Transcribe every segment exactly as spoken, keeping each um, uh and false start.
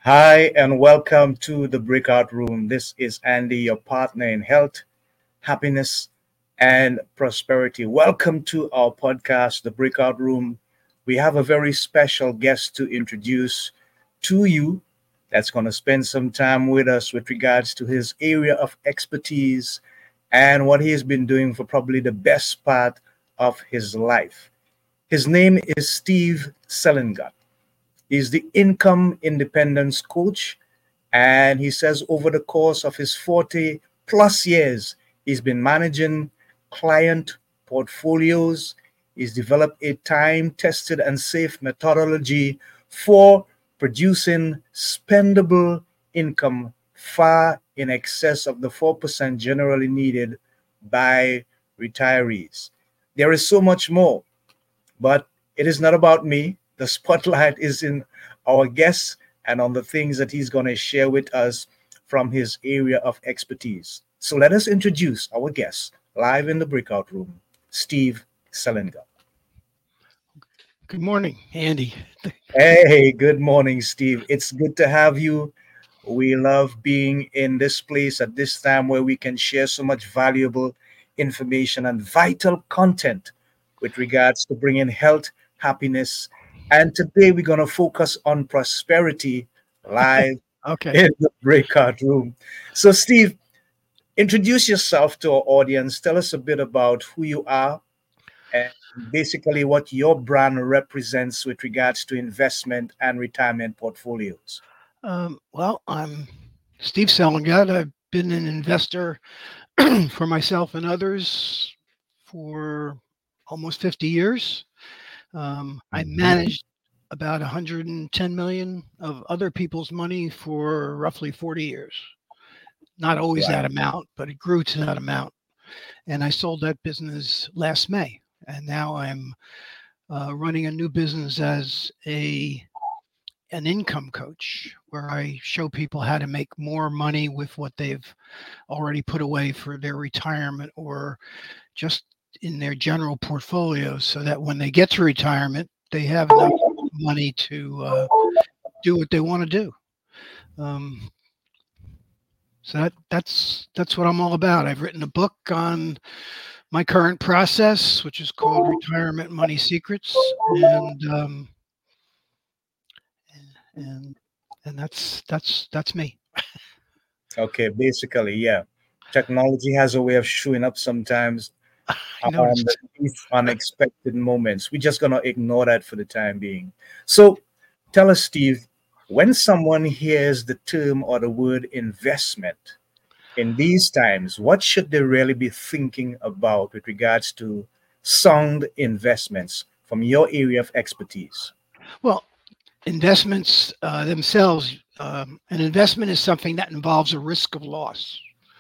Hi, and welcome to the Breakout Room. This is Andy, your partner in health, happiness, and prosperity. Welcome to our podcast, The Breakout Room. We have a very special guest to introduce to you that's going to spend some time with us with regards to his area of expertise and what he has been doing for probably the best part of his life. His name is Steve Selengut. He's the income independence coach. And he says over the course of his forty plus years, he's been managing client portfolios. He's developed a time tested and safe methodology for producing spendable income far in excess of the four percent generally needed by retirees. There is so much more, but it is not about me. The spotlight is in our guest and on the things that he's going to share with us from his area of expertise. So let us introduce our guest live in the breakout room, Steve Selenga. Good morning, Andy. Hey, good morning, Steve. It's good to have you. We love being in this place at this time where we can share so much valuable information and vital content with regards to bringing health, happiness, and today we're going to focus on prosperity live Okay. in the breakout room. So, Steve, introduce yourself to our audience. Tell us a bit about who you are and basically what your brand represents with regards to investment and retirement portfolios. Um, well, I'm Steve Selengut. I've been an investor for myself and others for almost fifty years. Um, I Mhm. managed about one hundred ten million of other people's money for roughly forty years. Not always Right. that amount, but it grew to that amount. And I sold that business last May. And now I'm uh, running a new business as a an income coach where I show people how to make more money with what they've already put away for their retirement or just in their general portfolios so that when they get to retirement, they have enough money to uh, do what they want to do. Um, so that that's that's what I'm all about. I've written a book on my current process, which is called Retirement Money Secrets, and um, and and that's that's that's me. Okay, basically, yeah. Technology has a way of showing up sometimes I on the noticed. least unexpected moments. We're just going to ignore that for the time being. So tell us, Steve, when someone hears the term or the word investment in these times, what should they really be thinking about with regards to sound investments from your area of expertise? Well, investments uh, themselves, um, an investment is something that involves a risk of loss.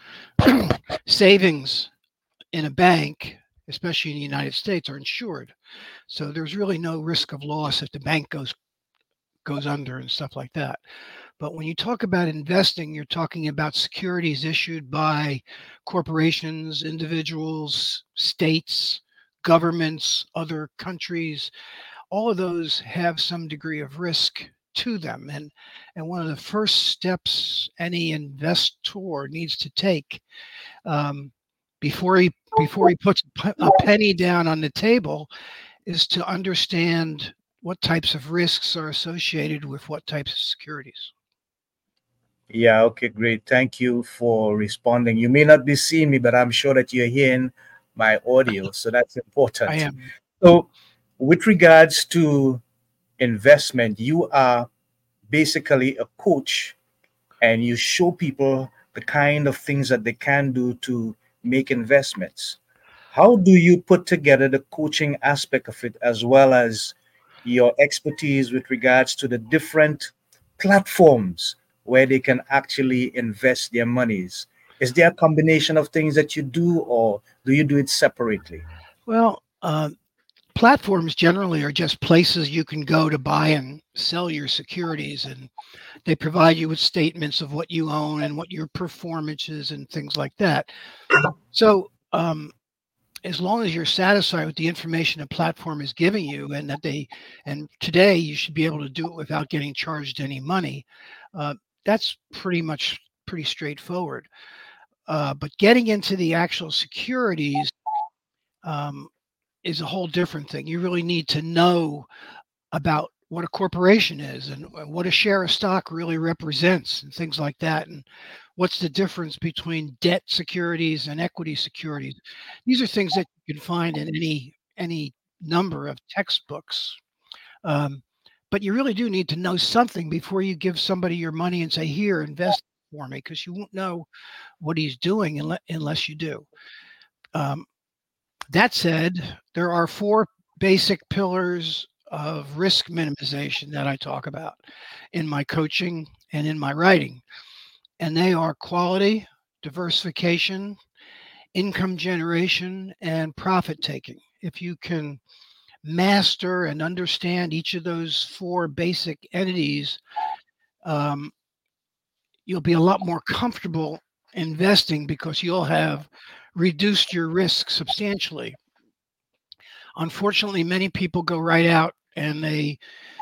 Savings in a bank, especially in the United States, are insured, so there's really no risk of loss if the bank goes goes under and stuff like that. But when you talk about investing, you're talking about securities issued by corporations, individuals, states, governments, other countries. All of those have some degree of risk to them. And, and one of the first steps any investor needs to take um, before he before he puts a penny down on the table is to understand what types of risks are associated with what types of securities. Yeah, okay, great. Thank you for responding. You may not be seeing me, but I'm sure that you're hearing my audio, so that's I important. am. So, with regards to investment, you are basically a coach and you show people the kind of things that they can do to make investments. How do you put together the coaching aspect of it as well as your expertise with regards to the different platforms where they can actually invest their monies? Is there a combination of things that you do, or do you do it separately? Well, uh, platforms generally are just places you can go to buy and sell your securities, and they provide you with statements of what you own and what your performance is and things like that. So, um, as long as you're satisfied with the information a platform is giving you, and that they, and today you should be able to do it without getting charged any money. Uh, that's pretty much pretty straightforward. Uh, but getting into the actual securities um, is a whole different thing. You really need to know about what a corporation is and what a share of stock really represents and things like that. And what's the difference between debt securities and equity securities? These are things that you can find in any any number of textbooks. Um, but you really do need to know something before you give somebody your money and say, here, invest for me, because you won't know what he's doing unless, unless you do. Um, that said, there are four basic pillars of risk minimization that I talk about in my coaching and in my writing. And they are quality, diversification, income generation, and profit taking. If you can master and understand each of those four basic entities, um, you'll be a lot more comfortable investing because you'll have reduced your risk substantially. Unfortunately, many people go right out and they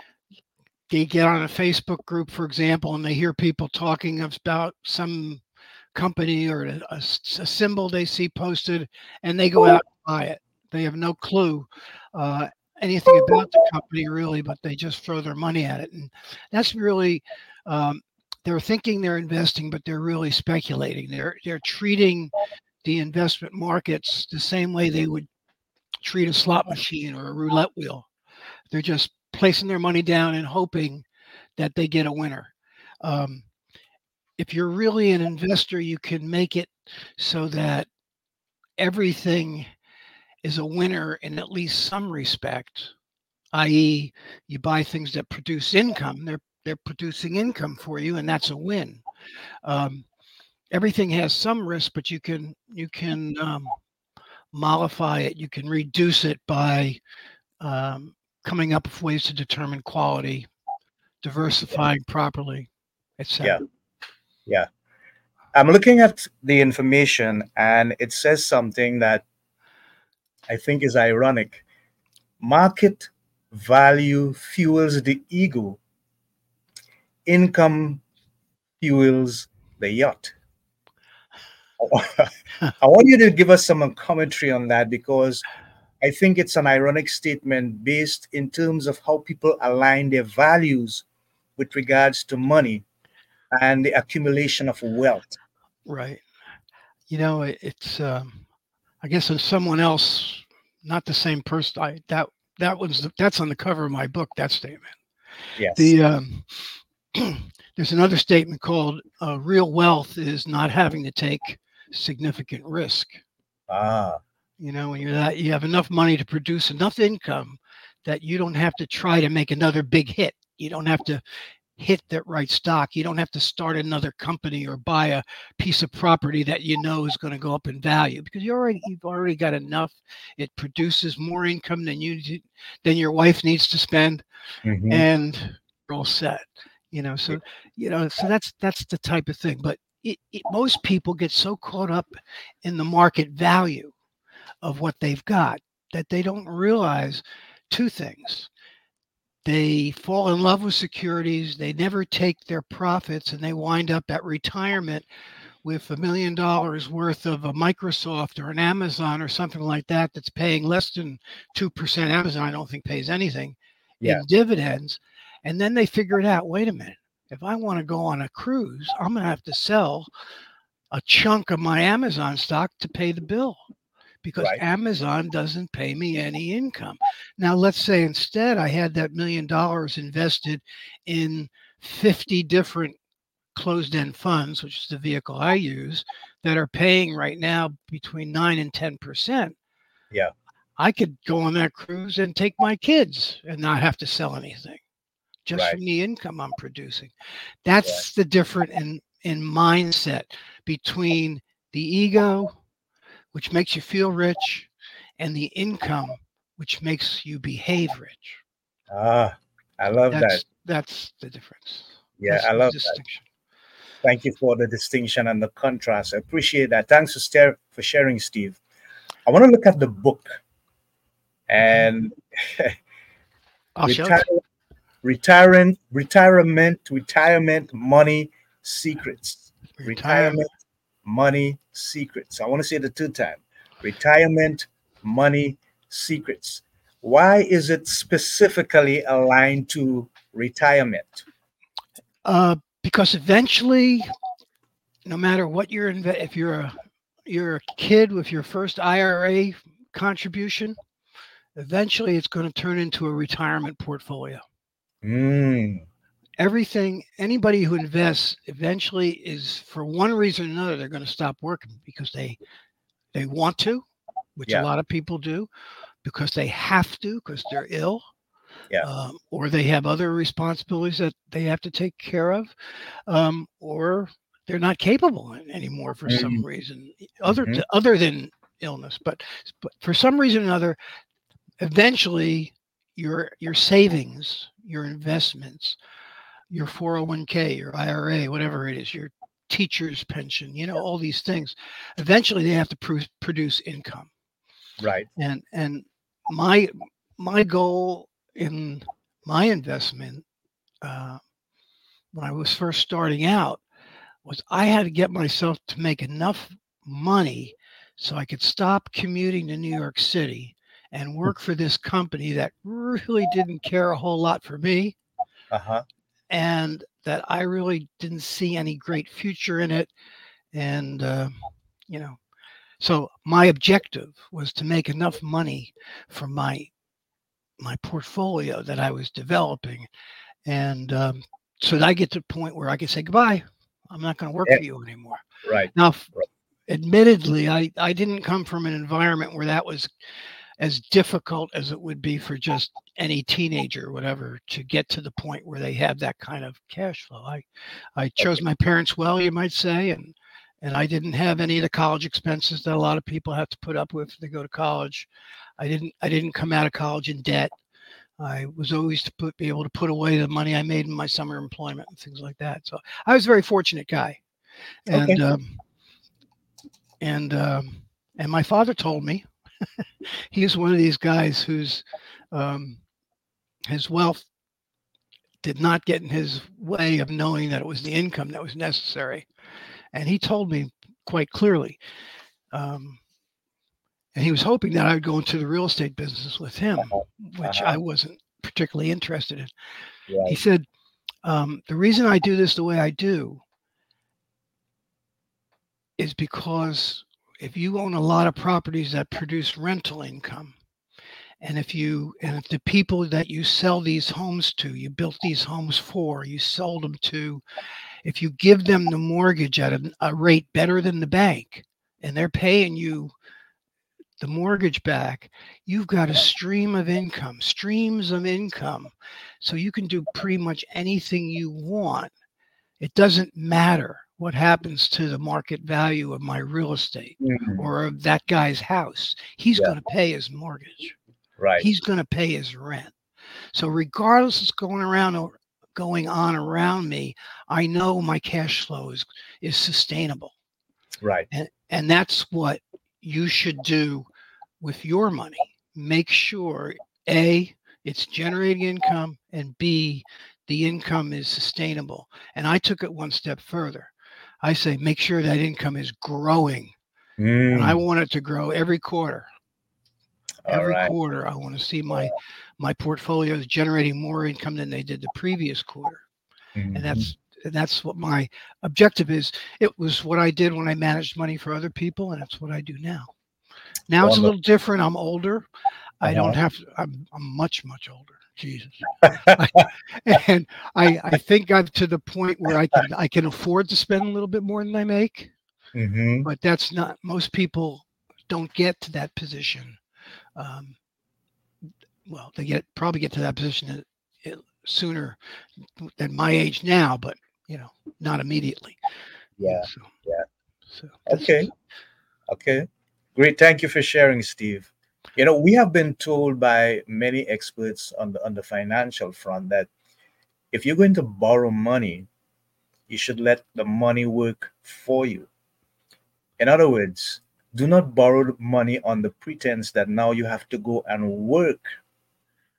they get on a Facebook group, for example, and they hear people talking about some company or a, a, a symbol they see posted, and they go out and buy it. They have no clue uh, anything about the company really, but they just throw their money at it, and that's really um, they're thinking they're investing, but they're really speculating. They're they're treating the investment markets the same way they would treat a slot machine or a roulette wheel. They're just placing their money down and hoping that they get a winner. Um, if you're really an investor, you can make it so that everything is a winner in at least some respect, that is, you buy things that produce income. They're they're producing income for you, and that's a win. Um, everything has some risk, but you can you can um, mollify it. You can reduce it by um, coming up with ways to determine quality, diversifying properly, et cetera. Yeah, yeah. I'm looking at the information and it says something that I think is ironic. Market value fuels the ego, income fuels the yacht. I want you to give us some commentary on that because I think it's an ironic statement based in terms of how people align their values with regards to money and the accumulation of wealth. Right. You know, it, it's um, I guess if someone else, not the same person, I that that was the, that's on the cover of my book. That statement. Yes. The um, there's another statement called uh, "Real wealth is not having to take significant risk." Ah, You know, when you're that you have enough money to produce enough income that you don't have to try to make another big hit. You don't have to hit that right stock. You don't have to start another company or buy a piece of property that you know is going to go up in value because you already you've already got enough. It produces more income than you than your wife needs to spend, hmm, and you're all set. You know, so you know, so that's that's the type of thing. But it, it, most people get so caught up in the market value of what they've got that they don't realize two things. They fall in love with securities. They never take their profits and they wind up at retirement with a million dollars worth of a Microsoft or an Amazon or something like that that's paying less than two percent. Amazon, I don't think, pays anything yeah, in dividends. And then they figure it out. Wait a minute. If I want to go on a cruise, I'm going to have to sell a chunk of my Amazon stock to pay the bill because right. Amazon doesn't pay me any income. Now, let's say instead I had that million dollars invested in fifty different closed end funds, which is the vehicle I use, that are paying right now between nine and ten percent. Yeah, I could go on that cruise and take my kids and not have to sell anything just right, from the income I'm producing. right. That's the difference in, in mindset between the ego, which makes you feel rich, and the income, which makes you behave rich. Ah, I love that. That's that's the difference. Yeah, That's I the love that. distinction. Thank you for the distinction and the contrast. I appreciate that. Thanks for, stare, for sharing, Steve. I want to look at the bobook Okay. and I'll the show it. title. retirement, retirement, retirement money secrets. Retirement. Retirement money secrets. I want to say the two time. Retirement money secrets. Why is it specifically aligned to retirement? Uh, because eventually, no matter what you're inve- if you're a you're a kid with your first I R A contribution, eventually it's going to turn into a retirement portfolio. Mm, Everything anybody who invests eventually is for one reason or another they're going to stop working because they they want to, which a yeah, lot of people do, because they have to because they're ill, yeah. um, or they have other responsibilities that they have to take care of, um, or they're not capable anymore for some Mm, reason other mhm. other than illness. But but for some reason or another, eventually your your savings, your investments, your four oh one k, your I R A, whatever it is, your teacher's pension, you know, all these things, eventually they have to pr- produce income. Right. And and my my goal in my investment, uh, when I was first starting out, was I had to get myself to make enough money so I could stop commuting to New York City and work for this company that really didn't care a whole lot for me, Uh-huh. and that I really didn't see any great future in it. And, uh, you know, so my objective was to make enough money for my my portfolio that I was developing, and um, so that I get to the point where I can say goodbye. I'm not going to work Eh, for you anymore. right. Now, f- Right. admittedly, I I didn't come from an environment where that was as difficult as it would be for just any teenager or whatever to get to the point where they have that kind of cash flow. I I chose Okay. my parents well, you might say, and and I didn't have any of the college expenses that a lot of people have to put up with to go to college. I didn't I didn't come out of college in debt. I was always to put be able to put away the money I made in my summer employment and things like that. So I was a very fortunate guy. And Okay. um, and um, and my father told me he's one of these guys who's um, his wealth did not get in his way of knowing that it was the income that was necessary. And he told me quite clearly, um, and he was hoping that I would go into the real estate business with him, Uh-huh. which Uh-huh. I wasn't particularly interested in. He Right. said, um, the reason I do this the way I do is because if you own a lot of properties that produce rental income, and if you and if the people that you sell these homes to, you built these homes for, you sold them to, if you give them the mortgage at a, a rate better than the bank, and they're paying you the mortgage back, you've got a stream of income, streams of income. So you can do pretty much anything you want. It doesn't matter what happens to the market value of my real estate Mm, or of that guy's house. He's yeah. going to pay his mortgage. Right. He's going to pay his rent. So regardless of what's going around or going on around me, I know my cash flow is is sustainable. Right. And and that's what you should do with your money. Make sure A, it's generating income, and B, the income is sustainable. And I took it one step further. I say make sure that income is growing. And I Mm, want it to grow every quarter. all Every right. quarter I want to see my my portfolios generating more income than they did the previous quarter. And Mhm. that's that's what my objective is. It was what I did when I managed money for other people, and it's what I do now. Now it's a Wonderful. little different. I'm older. I don't Uh-huh. have to, I'm, I'm much, much older. Jesus. I, and I, I think I'm to the point where I can, I can afford to spend a little bit more than I make, Hmm. but that's not, most people don't get to that position. Um, well, they get, probably get to that position uh, sooner than my age now, but you know, not immediately. You know, Yeah. so, Yeah. so this Okay. is, Okay. Great. Thank you for sharing, Steve. You know, we have been told by many experts on the on the financial front that if you're going to borrow money, you should let the money work for you. In other words, do not borrow money on the pretense that now you have to go and work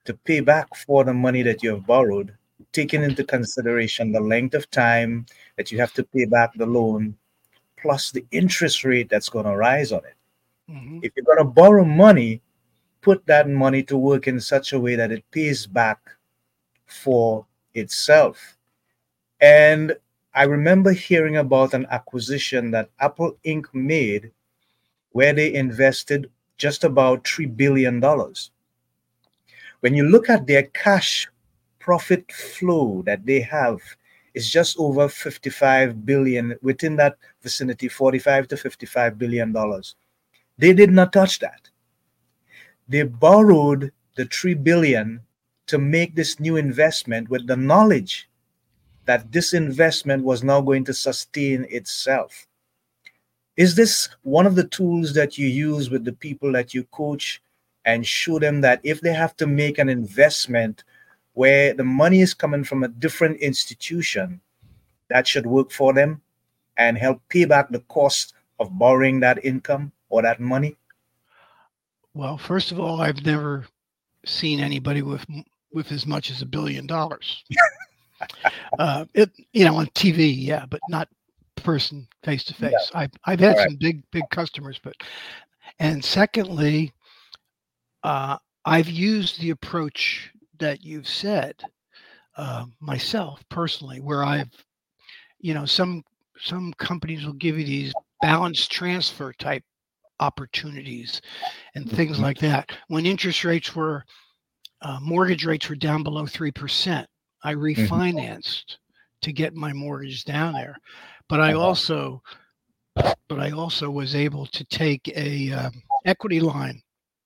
to pay back for the money that you have borrowed, taking into consideration the length of time that you have to pay back the loan, plus the interest rate that's going to rise on it. Hmm. If you're going to borrow money, put that money to work in such a way that it pays back for itself. And I remember hearing about an acquisition that Apple Inc made where they invested just about three billion dollars. When you look at their cash profit flow that they have, it's just over fifty-five billion, within that vicinity, forty-five to fifty-five billion dollars. They did not touch that. They borrowed the three billion to make this new investment with the knowledge that this investment was now going to sustain itself. Is this one of the tools that you use with the people that you coach and show them that if they have to make an investment where the money is coming from a different institution, that should work for them and help pay back the cost of borrowing that income or that money? Well, first of all, I've never seen anybody with with as much as a billion dollars. uh, it you know on T V, yeah, but not person face to Yeah. face. I've I've had All right. some big big customers, but and secondly, uh, I've used the approach that you've said uh, myself personally, where I've you know some some companies will give you these balance transfer type opportunities and things Mhm. like that. When interest rates were uh, mortgage rates were down below three percent, I Mhm. refinanced to get my mortgage down there. But I Uh-huh. also, but I also was able to take a um, equity line,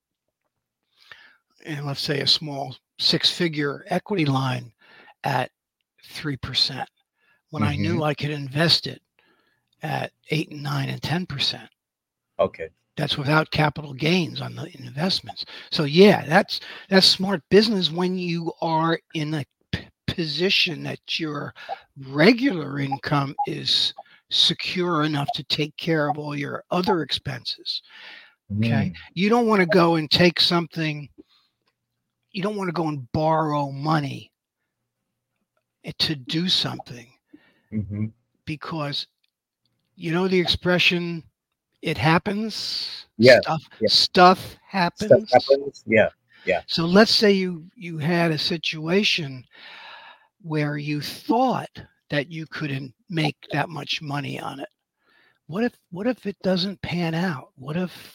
and let's say a small six-figure equity line at three percent when I Mhm. knew I could invest it at eight and nine and ten percent. Okay. That's without capital gains on the investments. So yeah, that's that's smart business when you are in a p- position that your regular income is secure enough to take care of all your other expenses. Okay. Mm. You don't want to go and take something, you don't want to go and borrow money to do something Mhm. because you know the expression, it happens, Yeah. stuff Yeah. stuff Stuff happens. happens. Yeah. Yeah. So let's say you you had a situation where you thought that you couldn't make that much money on it. What if what if it doesn't pan out? What if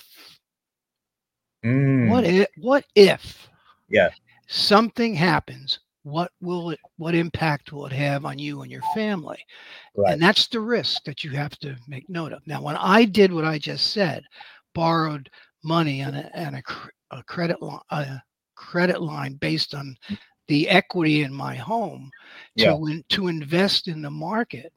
what Mm. if what if Yeah. something happens? What will it what impact will it have on you and your family? Right. And that's the risk that you have to make note of. Now, when I did what I just said, borrowed money on a, on a, cr- a credit line, a credit line based on the equity in my home Yeah. to in, to invest in the market.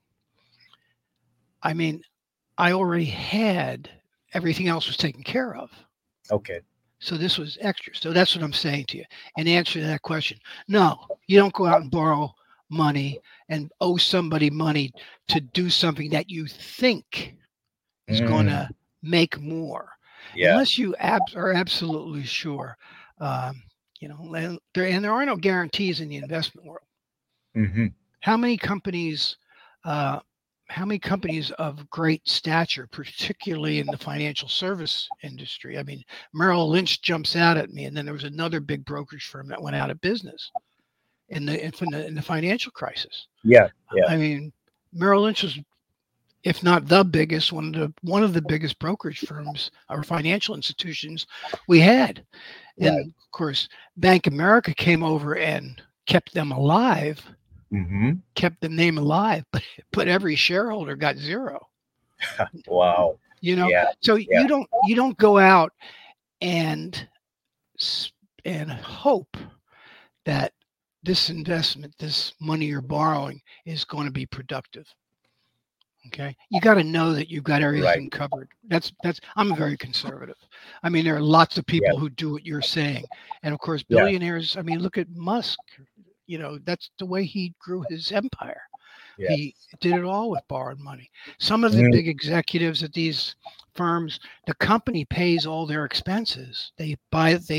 I mean, I already had everything else was taken care of. Okay. So this was extra. So that's what I'm saying to you. In answer to that question, no, you don't go out and borrow money and owe somebody money to do something that you think is going Mm. to make more, Yeah. unless you ab- are absolutely sure. Um, you know, and there and there are no guarantees in the investment world. Mhm. How many companies? Uh, how many companies of great stature, particularly in the financial service industry? I mean, Merrill Lynch jumps out at me, and then there was another big brokerage firm that went out of business in the in the, in the financial crisis. Yeah. Yeah. I mean, Merrill Lynch was, if not the biggest, one of the one of the biggest brokerage firms or financial institutions we had. And Right. of course, Bank America came over and kept them alive, Mhm. kept the name alive, but but every shareholder got zero. Wow. You know, Yeah. so Yeah. you don't you don't go out and s- and hope that this investment, this money you're borrowing, is going to be productive. Okay. You got to know that you've got Right. everything covered. That's that's I'm very conservative. I mean, there are lots of Yeah. people who do what you're saying. And of course, Yeah. billionaires, I mean, look at Musk. You know, that's the way he grew his empire. He Yes. did it all with borrowed money. Some of the Mm. big executives at these firms, the company pays all their expenses. They buy they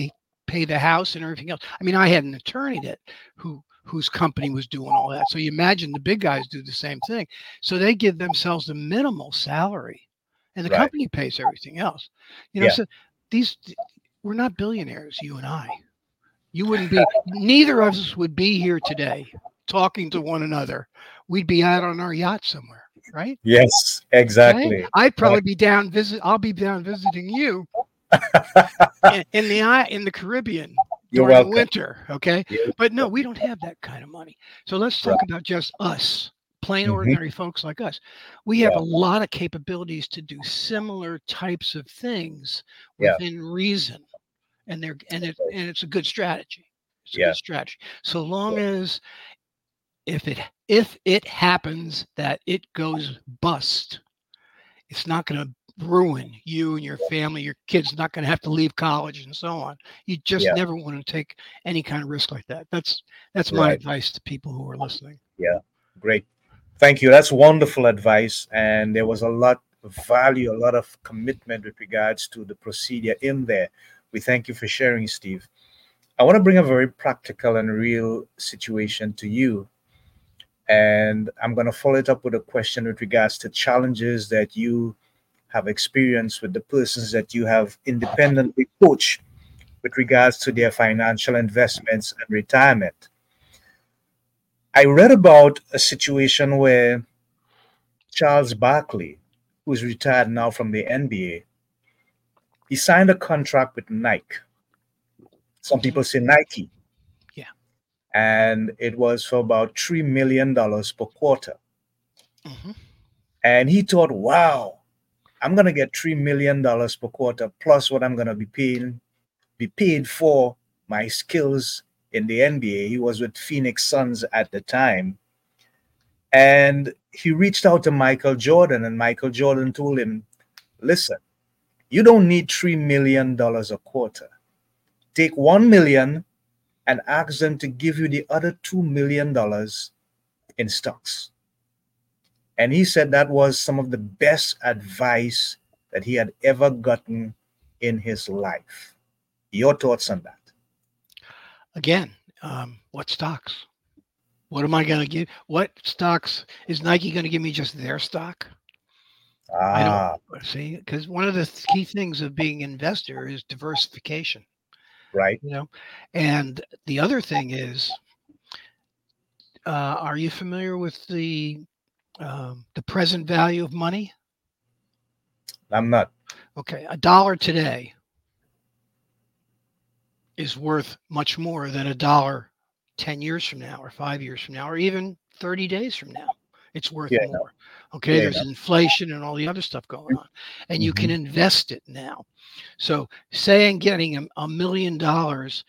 pay the house and everything else. I mean, I had an attorney that who whose company was doing all that. So you imagine the big guys do the same thing. So they give themselves a minimal salary, and the Right. company pays everything else. You know, Yeah. so these we're not billionaires, you and I. You wouldn't be. Neither of us would be here today talking to one another. We'd be out on our yacht somewhere, right? Yes, Okay. exactly. I'd Right. probably be down visit. I'll be down visiting you in, in the i- in the Caribbean You're during the welcome. winter. Okay. You're But no, welcome. we don't have that kind of money. So let's Right. talk about just us, plain Hmm. ordinary folks like us. We have Yeah. a lot of capabilities to do similar types of things Yeah. within reason, and they're and it and it's a good strategy. It's a Yeah. good strategy. So long as if it if it happens that it goes bust, it's not going to ruin you and your family. Your kids not going to have to leave college and so on. You just Yeah. never want to take any kind of risk like that. That's that's my Right. advice to people who are listening. Yeah. Great. Thank you. That's wonderful advice. And there was a lot of value, a lot of commitment with regards to the procedure in there. We thank you for sharing, Steve. I want to bring a very practical and real situation to you. And I'm going to follow it up with a question with regards to challenges that you have experienced with the persons that you have independently coached with regards to their financial investments and retirement. I read about a situation where Charles Barkley, who's retired now from the N B A, he signed a contract with Nike. Some Hmm. people say Nike, Yeah. and it was for about three million dollars per quarter. Hmm. And he thought, wow, I'm gonna get three million dollars per quarter plus what I'm gonna be paying be paid for my skills in the N B A. He was with Phoenix Suns at the time. And he reached out to Michael Jordan, and Michael Jordan told him, listen, you don't need three million dollars a quarter. Take one million and ask them to give you the other two million dollars in stocks. And he said that was some of the best advice that he had ever gotten in his life. Your thoughts on that? Again, um, what stocks? What am I going to give? What stocks is Nike going to give me? Just their stock? I don't Ah, see, because one of the th- key things of being an investor is diversification. right. You know, and the other thing is, uh, are you familiar with the um, the present value of money? I'm not. Okay, a dollar today is worth much more than a dollar ten years from now, or five years from now, or even thirty days from now. It's worth Yeah, no. more. Okay, Yeah, there's no. inflation and all the other stuff going on, and you can Hmm. invest it now. So, saying getting a, a million dollars,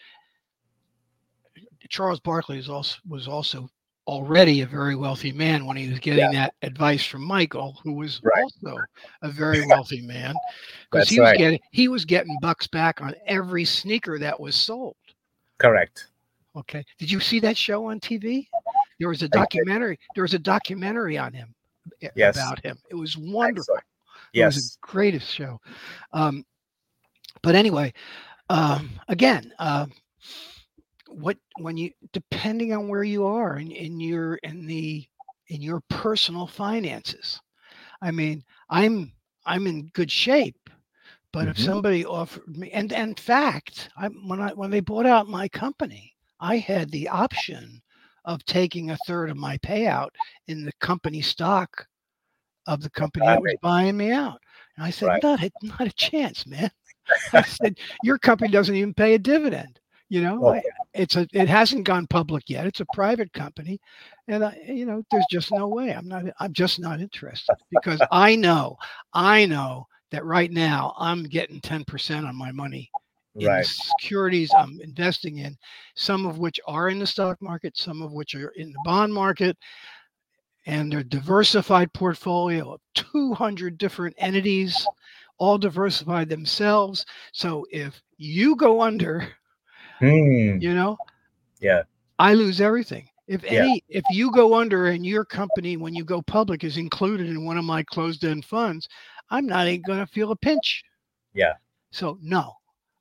Charles Barkley is also was also already a very wealthy man when he was getting Yeah, that advice from Michael, who was right. also a very wealthy man, because That's he was right. getting he was getting bucks back on every sneaker that was sold. Correct. Okay, did you see that show on T V? There was a I did. documentary. There was a documentary on him eh, Yes, about him. It was I saw wonderful. it. It was a Yes. greatest show. Um, but anyway, um, again, uh, what when you depending on where you are in, in your in the in your personal finances. I mean, I'm I'm in good shape, but if Hmm. somebody offered me, and, and in fact, I when I when they bought out my company, I had the option of taking a third of my payout in the company stock of the company that was Right. buying me out. And I said, Right. not a, not a chance, man. I said, your company doesn't even pay a dividend. You know, I, Okay. it's a, it hasn't gone public yet. It's a private company, and I, you know, there's just no way. I'm not. I'm just not interested because I know, I know that right now I'm getting ten percent on my money in the Right. securities I'm investing in, some of which are in the stock market, some of which are in the bond market, and their diversified portfolio of two hundred different entities, all diversified themselves. So if you go under, Hmm. you know, Yeah. I lose everything. If Yeah. any, if you go under and your company, when you go public, is included in one of my closed-end funds, I'm not even going to feel a pinch. Yeah. So no,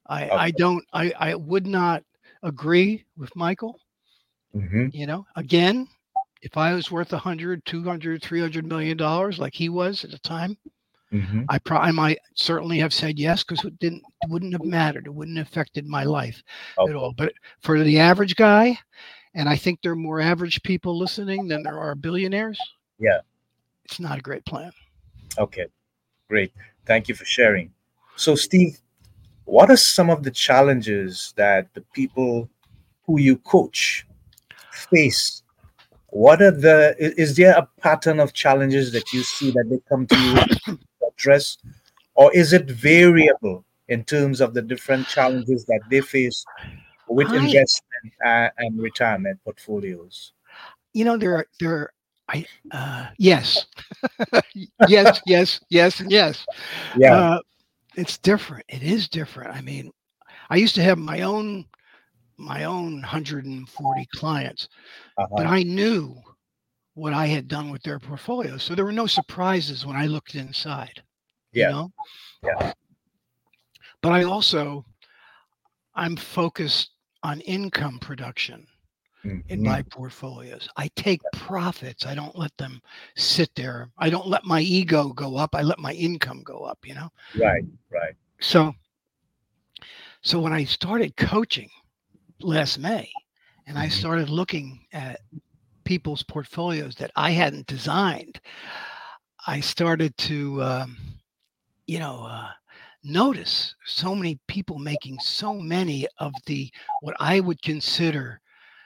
I, Okay. I don't, I, I would not agree with Michael. Mm-hmm. You know, again, if I was worth a hundred, two hundred, three hundred million dollars like he was at the time, Mm-hmm. I probably might certainly have said yes because it didn't it wouldn't have mattered. It wouldn't have affected my life at Okay. all. But for the average guy, and I think there are more average people listening than there are billionaires, Yeah. it's not a great plan. Okay. Great. Thank you for sharing. So, Steve, what are some of the challenges that the people who you coach face? What are the, i- is there a pattern of challenges that you see that they come to you to address, or is it variable in terms of the different challenges that they face with I, investment and, and retirement portfolios? you know, there are there are I uh yes. yes, yes, yes, and yes. Yeah. Uh it's different. It is different. I mean, I used to have my own my own one hundred forty clients, but Uh-huh. I knew what I had done with their portfolios. So there were no surprises when I looked inside, you Yeah. know? Yeah. But I also I'm focused on income production in Hmm. my portfolios. I take profits. I don't let them sit there. I don't let my ego go up. I let my income go up, you know? Right. Right. So so when I started coaching last May and I Hmm. started looking at people's portfolios that I hadn't designed, I started to um, you know, uh, notice so many people making so many of the what I would consider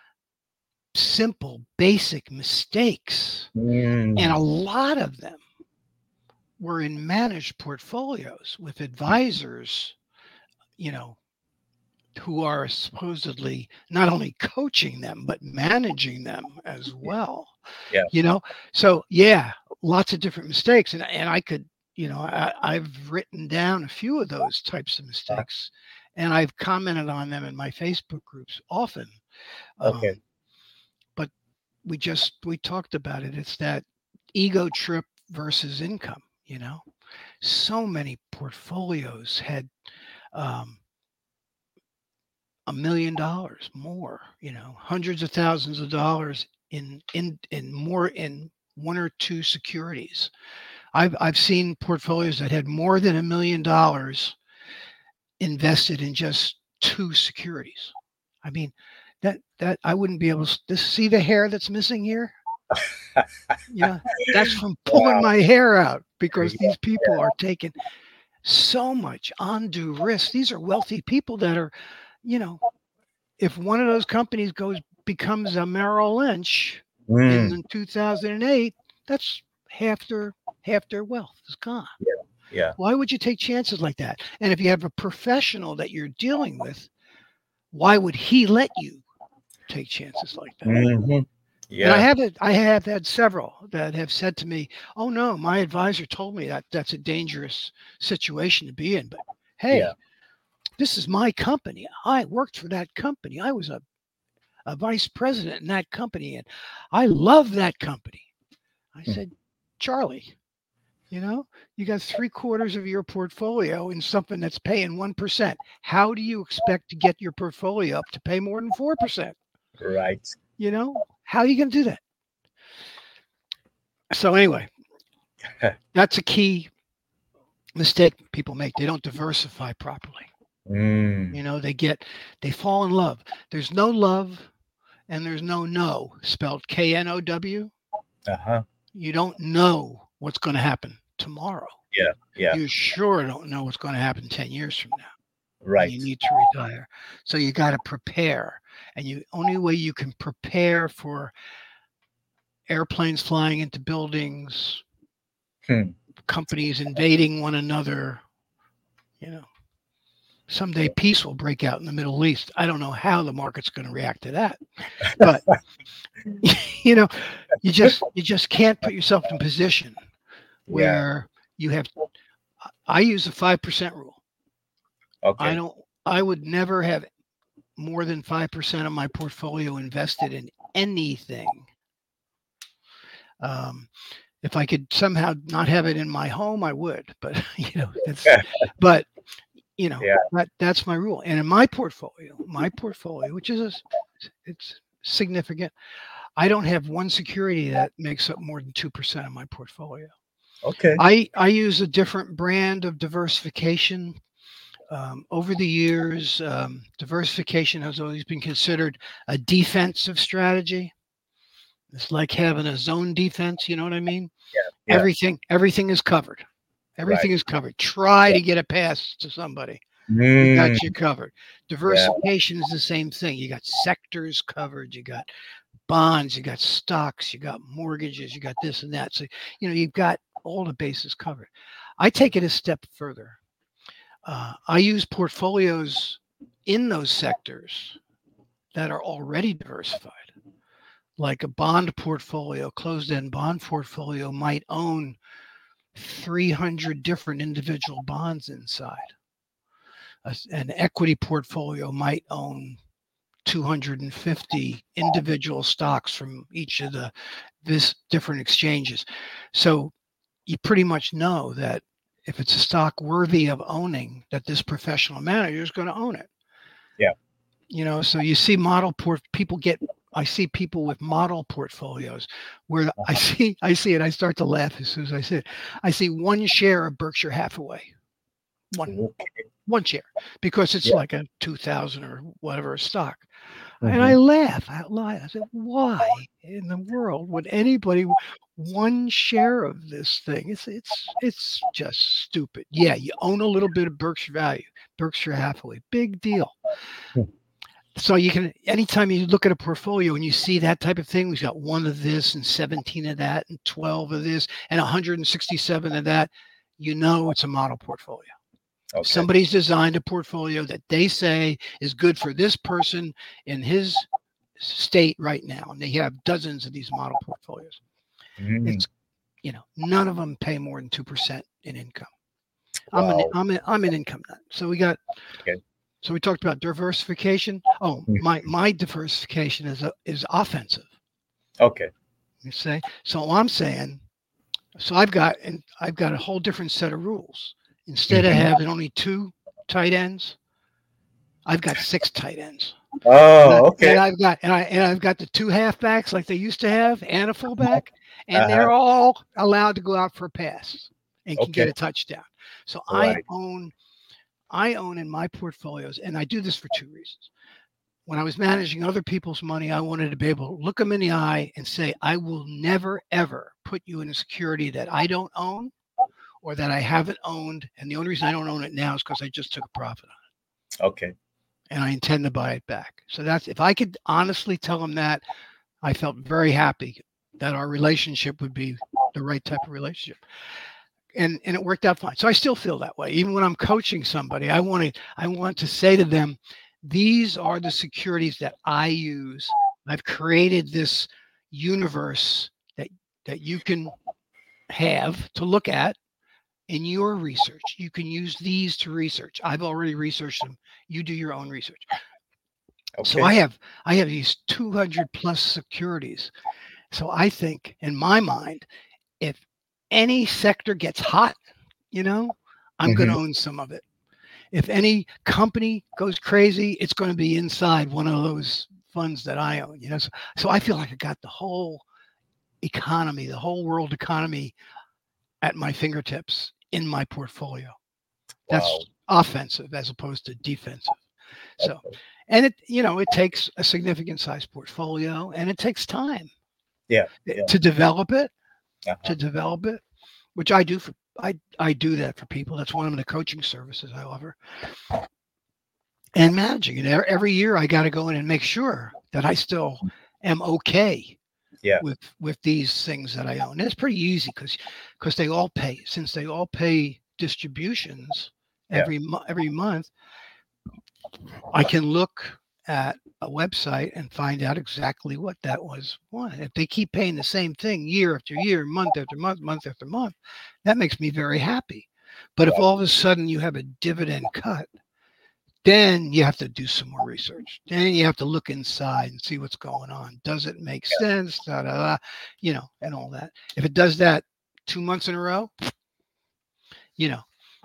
simple, basic mistakes. And a Mm. lot of them were in managed portfolios with advisors, you know, who are supposedly not only coaching them, but managing them as well. Yeah. You know, so yeah, lots of different mistakes. And, and I could, you know, I, I've written down a few of those types of Uh, mistakes and I've commented on them in my Facebook groups often. okay. Um, but we just, we talked about it. It's that ego trip versus income, you know, so many portfolios had, um, a million dollars more, you know, hundreds of thousands of dollars in in in more in one or two securities. I've I've seen portfolios that had more than a million dollars invested in just two securities. I mean, that that I wouldn't be able to see the hair that's missing here. Yeah, that's from pulling Wow. my hair out because Yeah. these people are taking so much undue risk. These are wealthy people that are, you know, if one of those companies goes becomes a Merrill Lynch Mm. in two thousand eight, that's half their half their wealth is gone. Yeah. Yeah. Why would you take chances like that? And if you have a professional that you're dealing with, why would he let you take chances like that? Hmm. And I Yeah. have it, I have had several that have said to me, "Oh no, my advisor told me that that's a dangerous situation to be in." But Yeah. hey, this is my company. I worked for that company. I was a a vice president in that company, and I love that company. I Mm. said, Charlie, you know, you got three quarters of your portfolio in something that's paying one percent. How do you expect to get your portfolio up to pay more than four percent? Right. You know, how are you going to do that? So, anyway, that's a key mistake people make. They don't diversify properly. Mm. You know, they get, they fall in love. There's no love and there's no no spelled K N O W. Uh-huh. You don't know what's going to happen tomorrow. Yeah. Yeah. You sure don't know what's going to happen ten years from now when you Right. need to retire. So you got to prepare. And you only way you can prepare for airplanes flying into buildings, Hmm. companies invading one another, you know. Someday peace will break out in the Middle East. I don't know how the market's going to react to that. But you know, you just you just can't put yourself in a position Yeah. where you have I use the five percent rule. I Okay. don't I would never have more than five percent of my portfolio invested in anything. Um, if I could somehow not have it in my home, I would. But you know, that's but You know, Yeah. that that's my rule. And in my portfolio, my portfolio, which is a, it's significant, I don't have one security that makes up more than two percent of my portfolio. Okay. I I use a different brand of diversification. Um, over the years, um, diversification has always been considered a defensive strategy. It's like having a zone defense. You know what I mean? Yeah. Yeah. Everything everything is covered. Right. Everything is covered. Try Yeah. to get a pass to somebody. We Mm, got you covered. yeah. Diversification is the same thing. You got sectors covered. You got bonds. You got stocks. You got mortgages. You got this and that. So you know you've got all the bases covered. I take it a step further. Uh, I use portfolios in those sectors that are already diversified. Like a bond portfolio, closed-end bond portfolio might own three hundred different individual bonds inside. A, an equity portfolio might own two hundred fifty individual stocks from each of the this different exchanges. So you pretty much know that if it's a stock worthy of owning, that this professional manager is going to own it. Yeah. You know, so you see model port people get I see people with model portfolios where Uh-huh. I see I see it. I start to laugh as soon as I see it. I see one share of Berkshire Hathaway. One Okay. one share because it's Yeah. like a two thousand or whatever stock. And Mm-hmm. I laugh out loud. I said, why in the world would anybody one share of this thing? It's it's it's just stupid. Yeah, you own a little bit of Berkshire Value, Berkshire Hathaway, big deal. So you can anytime you look at a portfolio and you see that type of thing, we've got one of this and seventeen of that and twelve of this and one hundred sixty-seven of that, you know it's a model portfolio. Okay. Somebody's designed a portfolio that they say is good for this person in his state right now. And they have dozens of these model portfolios. Mm, It's, you know, none of them pay more than two percent in income. I'm an, wow. I'm an, I'm an income nut. So we got, Okay. so we talked about diversification. Oh, Mm, my, my diversification is, a, is offensive. okay. You say, so I'm saying, so I've got, and I've got a whole different set of rules. Instead of Mhm. having only two tight ends, I've got six tight ends. And, I, Oh, okay. and I've got and I and I've got the two halfbacks like they used to have and a fullback, and Uh-huh. they're all allowed to go out for a pass and can get Okay. a touchdown. So All I right. own I own in my portfolios, and I do this for two reasons. When I was managing other people's money, I wanted to be able to look them in the eye and say, I will never ever put you in a security that I don't own or that I haven't owned. And the only reason I don't own it now is because I just took a profit on it. Okay. And I intend to buy it back. So that's if I could honestly tell them that, I felt very happy that our relationship would be the right type of relationship. And and it worked out fine. So I still feel that way. Even when I'm coaching somebody, I want to I want to say to them, these are the securities that I use. I've created this universe that that you can have to look at in your research. You can use these to research. I've already researched them. You do your own research. Okay. So I have I have these two hundred plus securities. So I think in my mind, if any sector gets hot, you know, I'm mm-hmm. going to own some of it. If any company goes crazy, it's going to be inside one of those funds that I own, you know. So, so I feel like I got the whole economy, the whole world economy at my fingertips in my portfolio. That's wow. offensive as opposed to defensive. So, okay. and it, you know, it takes a significant size portfolio and it takes time. Yeah. yeah. To develop it, uh-huh. to develop it, which I do for, I, I do that for people. That's one of the coaching services I offer. And managing it. Every year I got to go in and make sure that I still am okay yeah. with, with these things that I own. And it's pretty easy because, because they all pay, since they all pay distributions every, yeah. mo- every month, I can look at a website and find out exactly what that was. One, if they keep paying the same thing year after year, month after month, month after month, that makes me very happy. But if all of a sudden you have a dividend cut, then you have to do some more research. Then you have to look inside and see what's going on. Does it make sense? Da, da, da, you know, and all that. If it does that two months in a row, you know,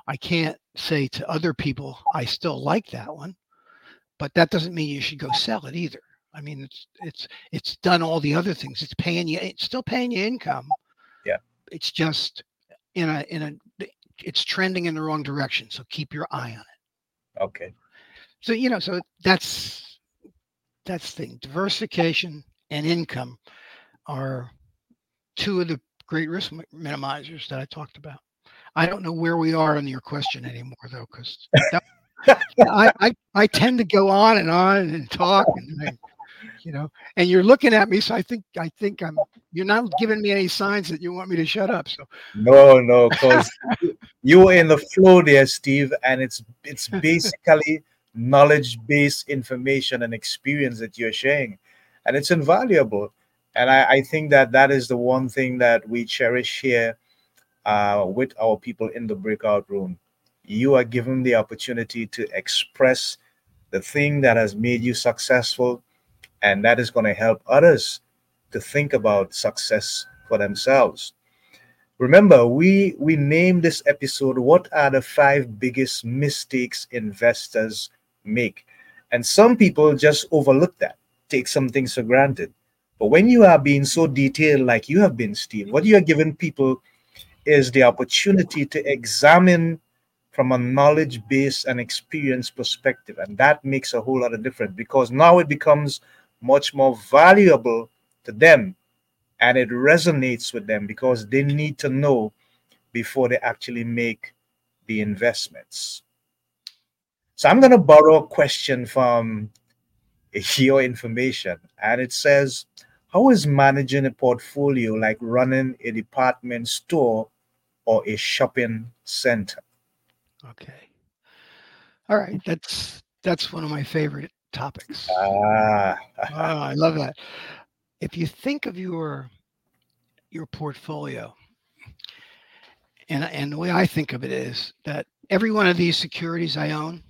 I can't say to other people, I still like that one, but that doesn't mean you should go sell it either. I mean, it's it's it's done all the other things. It's paying you. It's still paying you income. Yeah. It's just in a in a. It's trending in the wrong direction. So keep your eye on it. Okay. So you know, so that's that's the thing. Diversification and income are two of the great risk minimizers that I talked about. I don't know where we are in your question anymore, though, because I, I I tend to go on and on and talk, and I, you know, and you're looking at me, so I think I think I'm. You're not giving me any signs that you want me to shut up. So no, no, because you were in the flow there, Steve, and it's it's basically knowledge-based information and experience that you're sharing, and it's invaluable. And I, I think that that is the one thing that we cherish here uh, with our people in the breakout room. You are given the opportunity to express the thing that has made you successful, and that is going to help others to think about success for themselves. Remember, we we named this episode, what are the five biggest mistakes investors make? And some people just overlook that, take some things for granted. But when you are being so detailed like you have been, Steve, what you are giving people is the opportunity to examine from a knowledge base and experience perspective. And that makes a whole lot of difference, because now it becomes much more valuable to them, and it resonates with them because they need to know before they actually make the investments. So I'm going to borrow a question from your information, and it says, how is managing a portfolio like running a department store or a shopping center? okay, all right, that's that's one of my favorite topics. Ah, Oh, I love that. If you think of your your portfolio, and and the way I think of it is that every one of these securities I own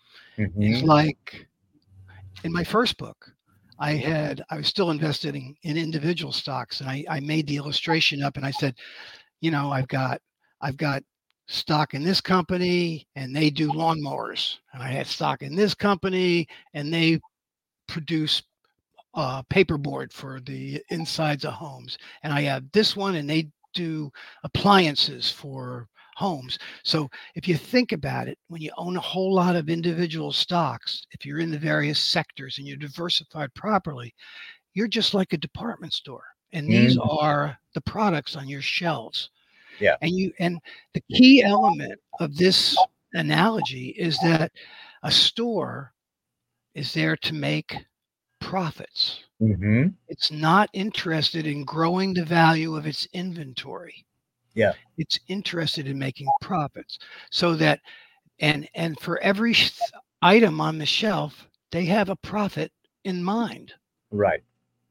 is mhm, like in my first book. I had I was still investing in individual stocks, and I, I made the illustration up, and I said, you know, I've got I've got stock in this company, and they do lawnmowers, and I had stock in this company, and they produce uh, paperboard for the insides of homes, and I have this one, and they do appliances for homes. So if you think about it, when you own a whole lot of individual stocks, if you're in the various sectors and you're diversified properly, you're just like a department store. And these mm, are the products on your shelves. yeah, And you and the key element of this analogy is that a store is there to make profits. mhm, It's not interested in growing the value of its inventory. yeah, It's interested in making profits, so that and and for every sh- item on the shelf, they have a profit in mind, right,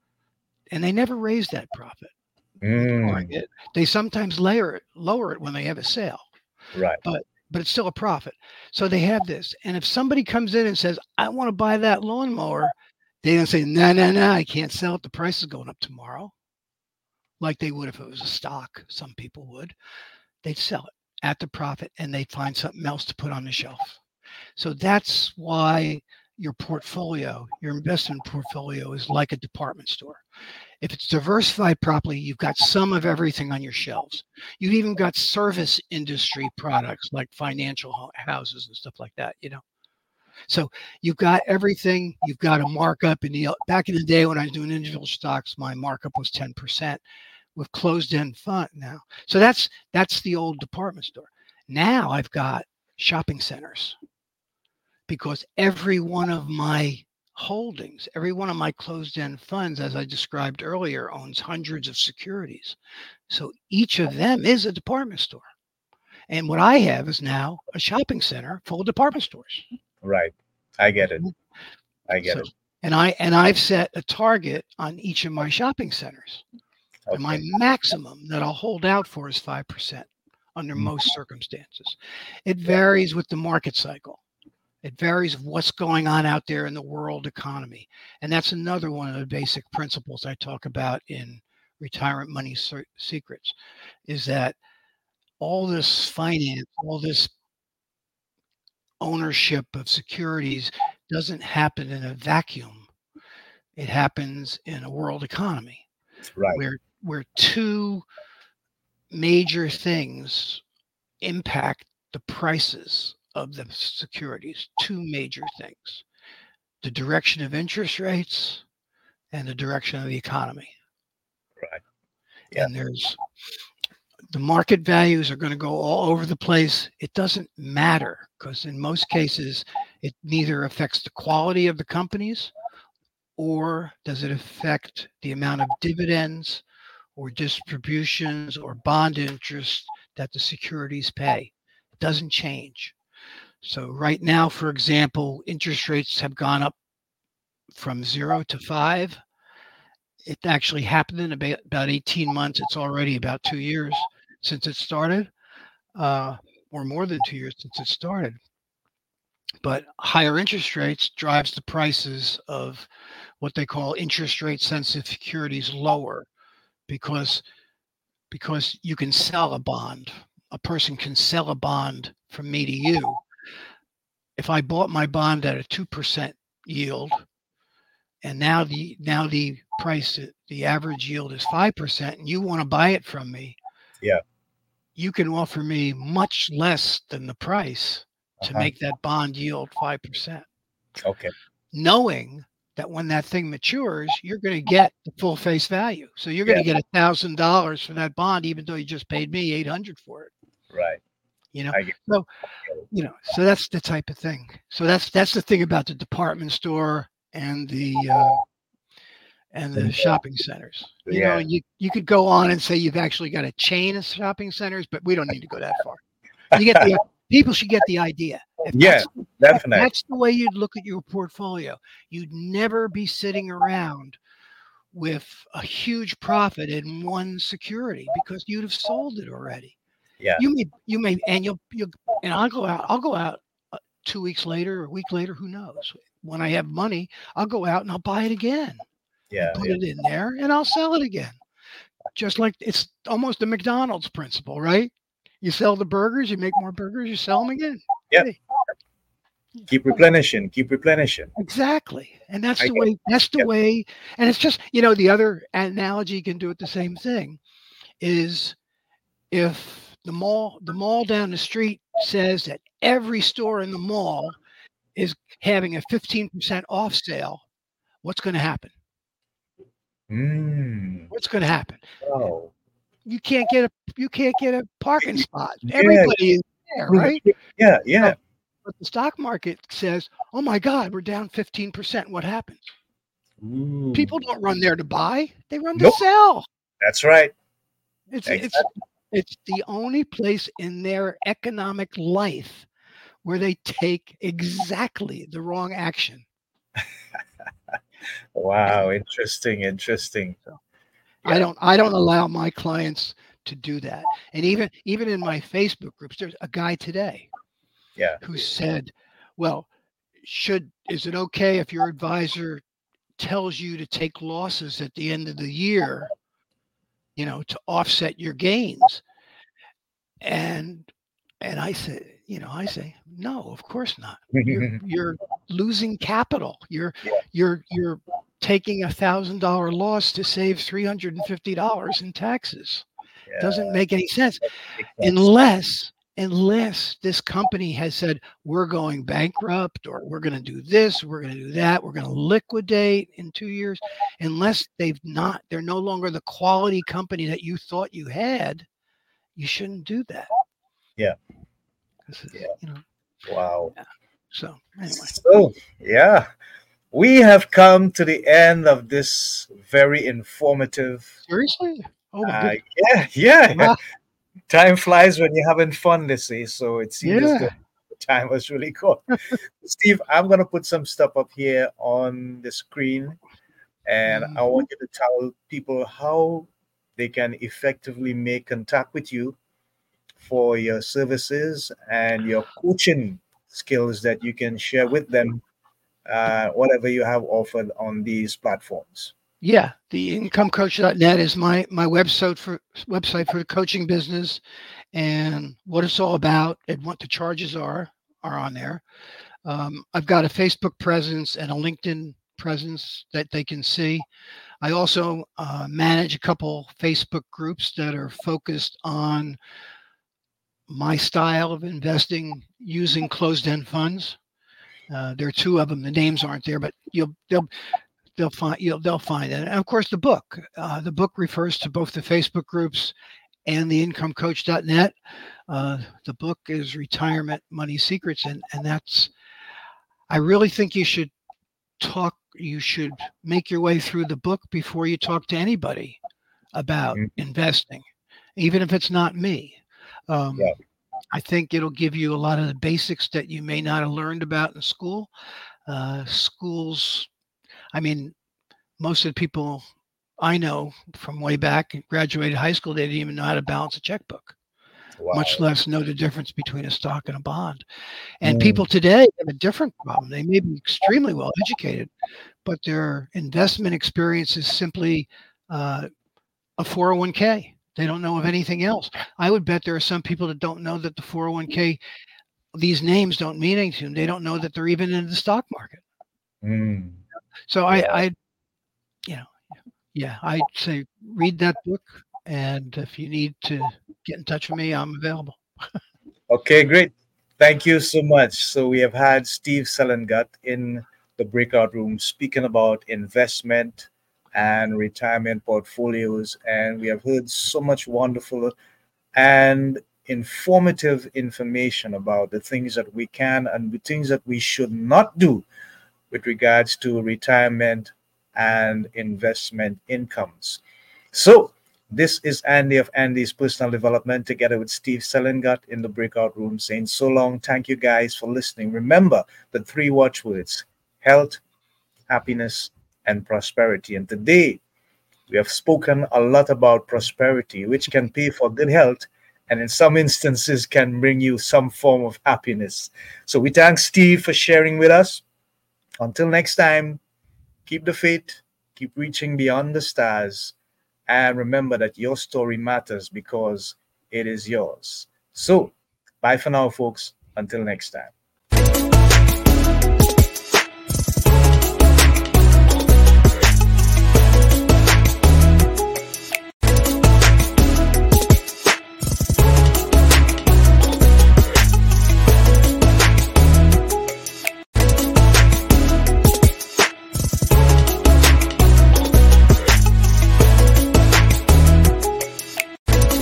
and they never raise that profit. Lowering mm, it. They sometimes layer it, lower it when they have a sale, right, but but it's still a profit. So they have this. And if somebody comes in and says, "I want to buy that lawnmower," they don't say, "No, no, no, I can't sell it. The price is going up tomorrow," like they would if it was a stock. Some people would. They'd sell it at the profit, and they'd find something else to put on the shelf. So that's why your portfolio, your investment portfolio, is like a department store. If it's diversified properly, you've got some of everything on your shelves. You've even got service industry products like financial houses and stuff like that, you know. So you've got everything. You've got a markup. In the back in the day when I was doing individual stocks, my markup was ten percent with closed-end fund now. So that's that's the old department store. Now I've got shopping centers, because every one of my holdings, every one of my closed end funds, as I described earlier, owns hundreds of securities. So each of them is a department store. And what I have is now a shopping center full of department stores. right. I get it. I get So, it. and I and I've set a target on each of my shopping centers. And my Okay. maximum that I'll hold out for is five percent under Mm, most circumstances. It yeah, varies with the market cycle. It varies of what's going on out there in the world economy. And that's another one of the basic principles I talk about in Retirement Money Secrets, is that all this finance, all this ownership of securities doesn't happen in a vacuum. It happens in a world economy Right. where where two major things impact the prices of the securities. Two major things: the direction of interest rates and the direction of the economy. Right. Yeah. And there's the market values are going to go all over the place. It doesn't matter because in most cases, it neither affects the quality of the companies or does it affect the amount of dividends or distributions or bond interest that the securities pay. It doesn't change. So right now, for example, interest rates have gone up from zero to five. It actually happened in about, about eighteen months. It's already about two years since it started, uh, or more than two years since it started. But higher interest rates drives the prices of what they call interest rate sensitive securities lower because because you can sell a bond. A person can sell a bond from me to you. If I bought my bond at a two percent yield, and now the now the price, the average yield is five percent, and you want to buy it from me, Yeah. you can offer me much less than the price to Uh-huh. make that bond yield five percent. Okay. Knowing that when that thing matures, you're going to get the full face value. So you're Yeah. going to get a thousand dollars for that bond, even though you just paid me eight hundred for it. Right. You know, I get so you know, so that's the type of thing. So that's that's the thing about the department store and the uh, and the shopping centers. You know, Yeah. you you could go on and say you've actually got a chain of shopping centers, but we don't need to go that far. You get the people should get the idea. If Yeah, that's, if definitely. that's the way you'd look at your portfolio, you'd never be sitting around with a huge profit in one security because you'd have sold it already. Yeah. You may, you may, and you'll, you'll, and I'll go out. I'll go out uh, two weeks later, or a week later. Who knows? When I have money, I'll go out and I'll buy it again. Yeah. And put Yeah. it in there, and I'll sell it again. Just like it's almost a McDonald's principle, right? You sell the burgers, you make more burgers, you sell them again. Yeah. Hey, Keep replenishing. Keep replenishing. exactly. And that's I the get way, that's the Yep. way. And it's just, you know, the other analogy you can do it the same thing is if the mall, the mall down the street says that every store in the mall is having a fifteen percent off sale, what's going to happen? Mm. What's going to happen? Oh. You can't get a you can't get a parking spot. Yeah. Everybody is there, right? Yeah. Yeah. But the stock market says, "Oh my God, we're down fifteen percent." What happens? Ooh. People don't run there to buy; they run to Nope. sell. That's right. It's Exactly. it's it's the only place in their economic life where they take exactly the wrong action. Wow. Interesting. Interesting. I Yeah. don't I don't allow my clients to do that. And even even in my Facebook groups, there's a guy today Yeah. who said, "Well, should is it okay if your advisor tells you to take losses at the end of the year, you know, to offset your gains?" And and I said, you know, I say, "No, of course not. You're you're losing capital. You're Yeah. you're you're taking a thousand dollar loss to save three hundred and fifty dollars in taxes. Yeah. Doesn't make any sense Makes sense. unless unless this company has said we're going bankrupt or we're going to do this, we're going to do that, we're going to liquidate in two years. Unless they've not, they're no longer the quality company that you thought you had. You shouldn't do that. Yeah. This is, Yeah. you know, Wow. so anyway. So, yeah, we have come to the end of this very informative. Seriously? Oh my Uh, goodness. yeah, yeah. Wow. Time flies when you're having fun, they say. So it seems as Yeah. though the time was really good. Steve, I'm going to put some stuff up here on the screen, and I Mhm. want you to tell people how they can effectively make contact with you for your services and your coaching skills that you can share with them, uh, whatever you have offered on these platforms. Yeah, the income coach dot net is my my website for website for the coaching business and what it's all about and what the charges are. are on there. Um, I've got a Facebook presence and a LinkedIn presence that they can see. I also uh, manage a couple Facebook groups that are focused on my style of investing using closed-end funds. Uh, there are two of them. The names aren't there, but you'll they'll they'll find you'll they'll find it. And of course, the book. Uh, the book refers to both the Facebook groups and the income coach dot net. Uh, the book is Retirement Money Secrets, and and that's. I really think you should talk. You should make your way through the book before you talk to anybody about Mhm. investing, even if it's not me. Um, Yeah. I think it'll give you a lot of the basics that you may not have learned about in school. Uh, schools, I mean, most of the people I know from way back graduated high school, they didn't even know how to balance a checkbook, much Wow. less know the difference between a stock and a bond. And Mm. people today have a different problem. They may be extremely well educated, but their investment experience is simply uh, a four oh one k. They don't know of anything else. I would bet there are some people that don't know that the four oh one k, these names don't mean anything to them. They don't know that they're even in the stock market. Mm. So I, Yeah. I, you know, yeah, I'd say read that book. And if you need to get in touch with me, I'm available. Okay, great. Thank you so much. So we have had Steve Selengut in the breakout room speaking about investment and retirement portfolios, and we have heard so much wonderful and informative information about the things that we can and the things that we should not do with regards to retirement and investment incomes. So, this is Andy of Andy's Personal Development together with Steve Selengut in the breakout room saying so long. Thank you guys for listening. Remember the three watchwords: health, happiness, and prosperity. And today we have spoken a lot about prosperity, which can pay for good health and in some instances can bring you some form of happiness. So we thank Steve for sharing with us. Until next time, keep the faith, keep reaching beyond the stars, and remember that your story matters because it is yours. So, bye for now, folks. Until next time.